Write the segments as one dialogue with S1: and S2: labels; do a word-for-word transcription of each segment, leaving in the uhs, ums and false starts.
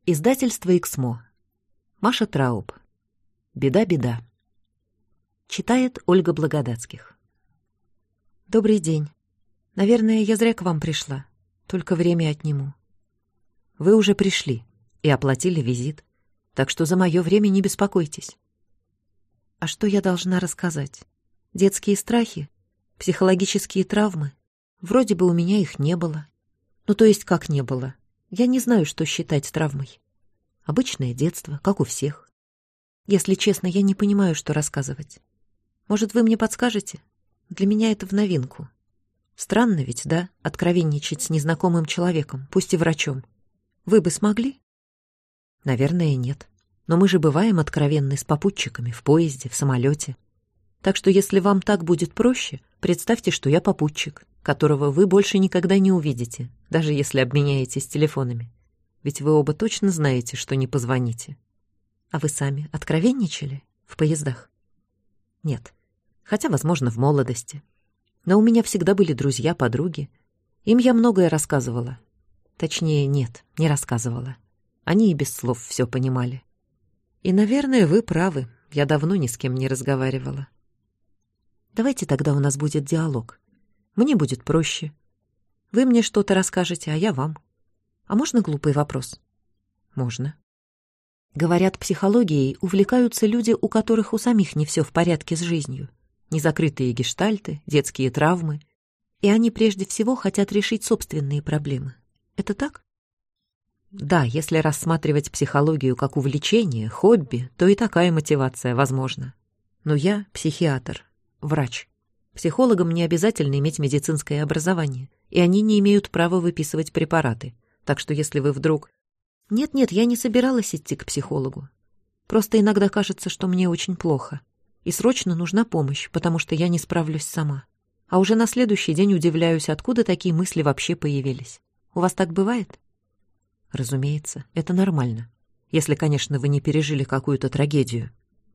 S1: Издательство «Эксмо». Маша Трауб. «Беда-беда». Читает Ольга Благодатских. Добрый день. Наверное, я зря к вам пришла. Только время отниму. Вы уже пришли и оплатили визит, так что за мое время не беспокойтесь. А что я должна рассказать? Детские страхи? Психологические травмы? Вроде бы у меня их не было. Ну, то есть как не было? Я не знаю, что считать травмой. Обычное детство, как у всех. Если честно, я не понимаю, что рассказывать. Может, вы мне подскажете? Для меня это в новинку. Странно ведь, да, откровенничать с незнакомым человеком, пусть и врачом. Вы бы смогли? Наверное, нет. Но мы же бываем откровенны с попутчиками в поезде, в самолете. Так что если вам так будет проще, представьте, что я попутчик, которого вы больше никогда не увидите, даже если обменяетесь телефонами. Ведь вы оба точно знаете, что не позвоните. А вы сами откровенничали в поездах? Нет. Хотя, возможно, в молодости. Но у меня всегда были друзья, подруги. Им я многое рассказывала. Точнее, нет, не рассказывала. Они и без слов все понимали. И, наверное, вы правы. Я давно ни с кем не разговаривала. Давайте тогда у нас будет диалог. Мне будет проще. Вы мне что-то расскажете, а я вам. А можно глупый вопрос? Можно. Говорят, психологией увлекаются люди, у которых у самих не все в порядке с жизнью. Незакрытые гештальты, детские травмы. И они прежде всего хотят решить собственные проблемы. Это так? Да, если рассматривать психологию как увлечение, хобби, то и такая мотивация возможна. Но я психиатр, врач. Психологам не обязательно иметь медицинское образование, и они не имеют права выписывать препараты. Так что если вы вдруг... Нет-нет, я не собиралась идти к психологу. Просто иногда кажется, что мне очень плохо. И срочно нужна помощь, потому что я не справлюсь сама. А уже на следующий день удивляюсь, откуда такие мысли вообще появились. У вас так бывает? Разумеется, это нормально. Если, конечно, вы не пережили какую-то трагедию.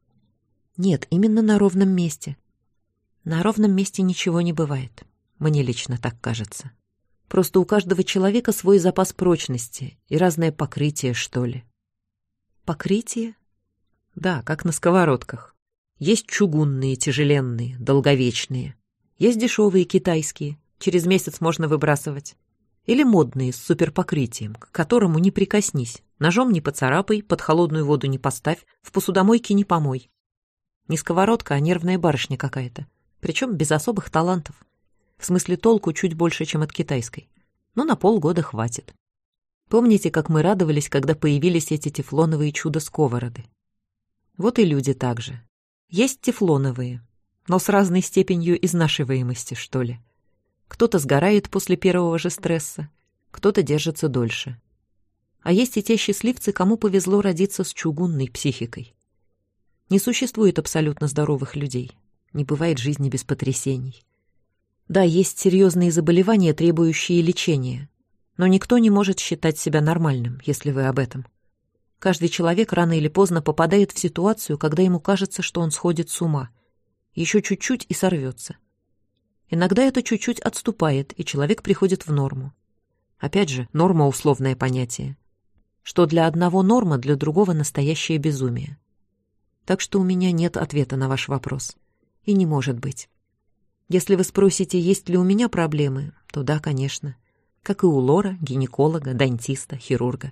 S1: Нет, именно на ровном месте. На ровном месте ничего не бывает. Мне лично так кажется. Просто у каждого человека свой запас прочности и разное покрытие, что ли. Покрытие? Да, как на сковородках. Есть чугунные, тяжеленные, долговечные. Есть дешевые китайские, через месяц можно выбрасывать. Или модные, с суперпокрытием, к которому не прикоснись. Ножом не поцарапай, под холодную воду не поставь, в посудомойке не помой. Не сковородка, а нервная барышня какая-то. Причем без особых талантов. В смысле, толку чуть больше, чем от китайской. Но на полгода хватит. Помните, как мы радовались, когда появились эти тефлоновые чудо-сковороды? Вот и люди так же. Есть тефлоновые, но с разной степенью изнашиваемости, что ли. Кто-то сгорает после первого же стресса, кто-то держится дольше. А есть и те счастливцы, кому повезло родиться с чугунной психикой. Не существует абсолютно здоровых людей. Не бывает жизни без потрясений. Да, есть серьезные заболевания, требующие лечения. Но никто не может считать себя нормальным, если вы об этом. Каждый человек рано или поздно попадает в ситуацию, когда ему кажется, что он сходит с ума. Еще чуть-чуть и сорвется. Иногда это чуть-чуть отступает, и человек приходит в норму. Опять же, норма — условное понятие. Что для одного норма, для другого настоящее безумие. Так что у меня нет ответа на ваш вопрос. И не может быть. Если вы спросите, есть ли у меня проблемы, то да, конечно. Как и у лора, гинеколога, дантиста, хирурга.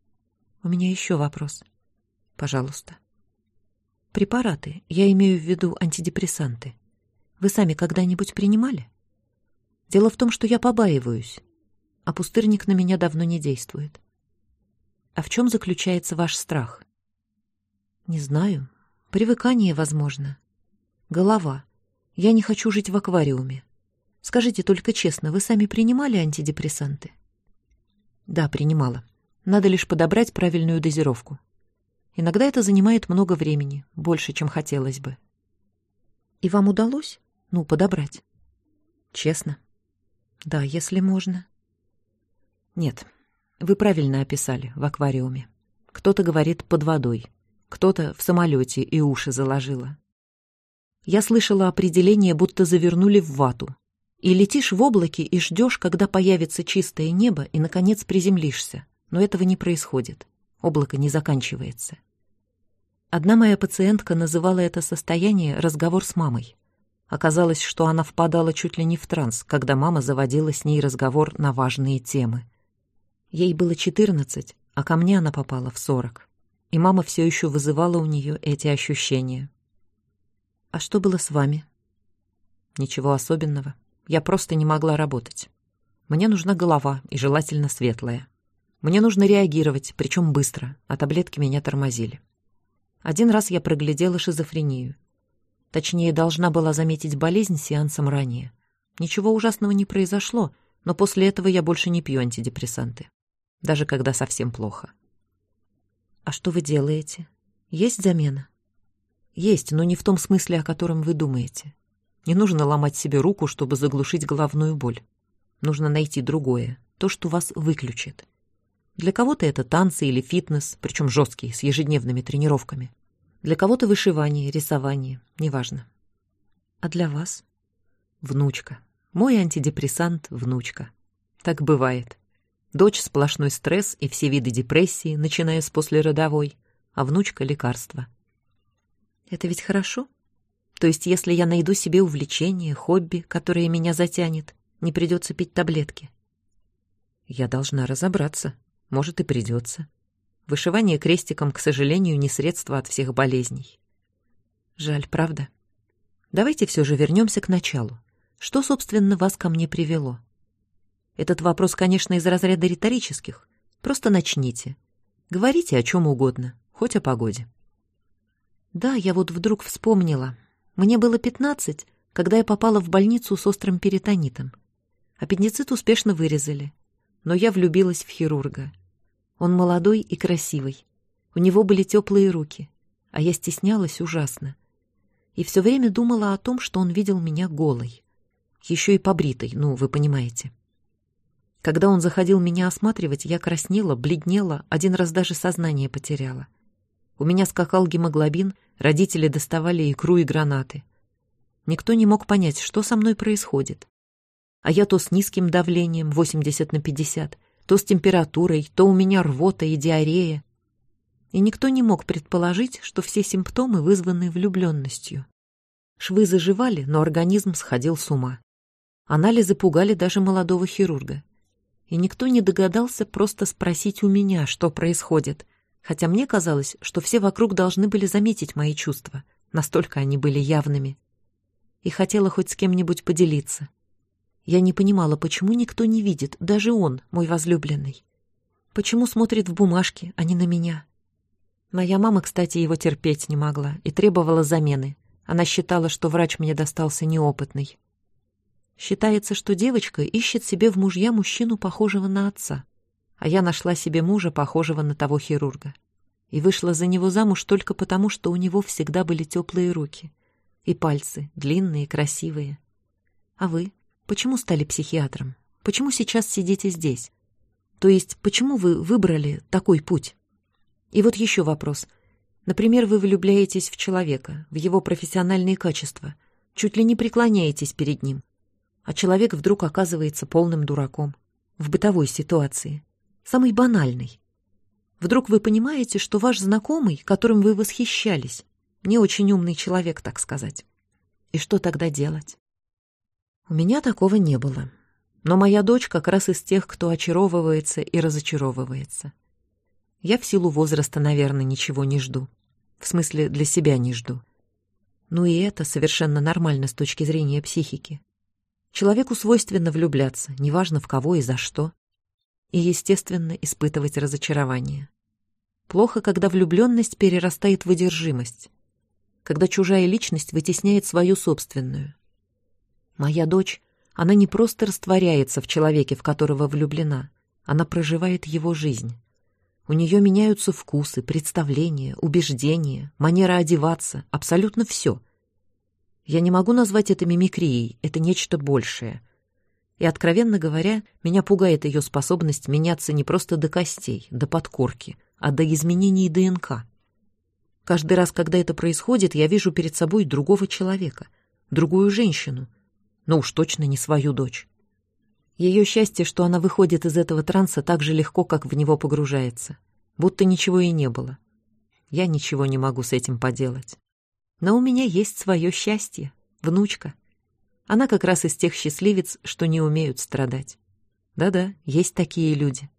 S1: У меня еще вопрос. Пожалуйста. Препараты, я имею в виду антидепрессанты. Вы сами когда-нибудь принимали? Дело в том, что я побаиваюсь, а пустырник на меня давно не действует. А в чем заключается ваш страх? Не знаю. Привыкание, возможно. Голова. Я не хочу жить в аквариуме. Скажите только честно, вы сами принимали антидепрессанты? Да, принимала. Надо лишь подобрать правильную дозировку. Иногда это занимает много времени, больше, чем хотелось бы. И вам удалось? Ну, подобрать. Честно? Да, если можно. Нет, вы правильно описали, в аквариуме. Кто-то говорит под водой, кто-то в самолете и уши заложило. Я слышала определение, будто завернули в вату. И летишь в облаке и ждешь, когда появится чистое небо, и, наконец, приземлишься. Но этого не происходит. облако не заканчивается. Одна моя пациентка называла это состояние «разговор с мамой». Оказалось, что она впадала чуть ли не в транс, когда мама заводила с ней разговор на важные темы. Ей было четырнадцать, а ко мне она попала в сорок. И мама все еще вызывала у нее эти ощущения. «А что было с вами?» «Ничего особенного. Я просто не могла работать. Мне нужна голова, и желательно светлая. Мне нужно реагировать, причем быстро, а таблетки меня тормозили. Один раз я проглядела шизофрению. Точнее, должна была заметить болезнь сеансом ранее. Ничего ужасного не произошло, но после этого я больше не пью антидепрессанты. Даже когда совсем плохо». «А что вы делаете? Есть замена?» «Есть, но не в том смысле, о котором вы думаете. Не нужно ломать себе руку, чтобы заглушить головную боль. Нужно найти другое, то, что вас выключит. Для кого-то это танцы или фитнес, причем жесткие, с ежедневными тренировками. Для кого-то вышивание, рисование, неважно. А для вас?» «Внучка. Мой антидепрессант — внучка. Так бывает. Дочь — сплошной стресс и все виды депрессии, начиная с послеродовой, а внучка — лекарство». «Это ведь хорошо? То есть, если я найду себе увлечение, хобби, которое меня затянет, не придется пить таблетки?» «Я должна разобраться. Может, и придется. Вышивание крестиком, к сожалению, не средство от всех болезней». «Жаль, правда? Давайте все же вернемся к началу. Что, собственно, вас ко мне привело?» Этот вопрос, конечно, из разряда риторических. Просто начните. Говорите о чем угодно, хоть о погоде. Да, я вот вдруг вспомнила. Мне было пятнадцать, когда я попала в больницу с острым перитонитом. Аппендицит успешно вырезали, но я влюбилась в хирурга. Он молодой и красивый. У него были теплые руки, а я стеснялась ужасно. И все время думала о том, что он видел меня голой. Еще и побритой, ну, вы понимаете. Когда он заходил меня осматривать, я краснела, бледнела, один раз даже сознание потеряла. У меня скакал гемоглобин, родители доставали икру и гранаты. Никто не мог понять, что со мной происходит. А я то с низким давлением, восемьдесят на пятьдесят, то с температурой, то у меня рвота и диарея. И никто не мог предположить, что все симптомы вызваны влюбленностью. Швы заживали, но организм сходил с ума. Анализы пугали даже молодого хирурга. И никто не догадался просто спросить у меня, что происходит, хотя мне казалось, что все вокруг должны были заметить мои чувства, настолько они были явными. И хотела хоть с кем-нибудь поделиться. Я не понимала, почему никто не видит, даже он, мой возлюбленный. Почему смотрит в бумажки, а не на меня? Моя мама, кстати, его терпеть не могла и требовала замены. Она считала, что врач мне достался неопытный. Считается, что девочка ищет себе в мужья мужчину, похожего на отца. А я нашла себе мужа, похожего на того хирурга. И вышла за него замуж только потому, что у него всегда были теплые руки. И пальцы, длинные, красивые. А вы? Почему стали психиатром? Почему сейчас сидите здесь? То есть, почему вы выбрали такой путь? И вот еще вопрос. Например, вы влюбляетесь в человека, в его профессиональные качества, чуть ли не преклоняетесь перед ним. А человек вдруг оказывается полным дураком. В бытовой ситуации. Самый банальный. Вдруг вы понимаете, что ваш знакомый, которым вы восхищались, не очень умный человек, так сказать. И что тогда делать? У меня такого не было. Но моя дочь как раз из тех, кто очаровывается и разочаровывается. Я в силу возраста, наверное, ничего не жду. В смысле, для себя не жду. Ну и это совершенно нормально с точки зрения психики. Человеку свойственно влюбляться, неважно в кого и за что. И, естественно, испытывать разочарование. Плохо, когда влюбленность перерастает в одержимость. Когда чужая личность вытесняет свою собственную. Моя дочь, она не просто растворяется в человеке, в которого влюблена, она проживает его жизнь. У нее меняются вкусы, представления, убеждения, манера одеваться, абсолютно все. Я не могу назвать это мимикрией, это нечто большее. И, откровенно говоря, меня пугает ее способность меняться не просто до костей, до подкорки, а до изменений ДНК. Каждый раз, когда это происходит, я вижу перед собой другого человека, другую женщину, но уж точно не свою дочь. Ее счастье, что она выходит из этого транса так же легко, как в него погружается. будто ничего и не было. Я ничего не могу с этим поделать. Но у меня есть свое счастье, внучка. Она как раз из тех счастливец, что не умеют страдать. Да-да, есть такие люди.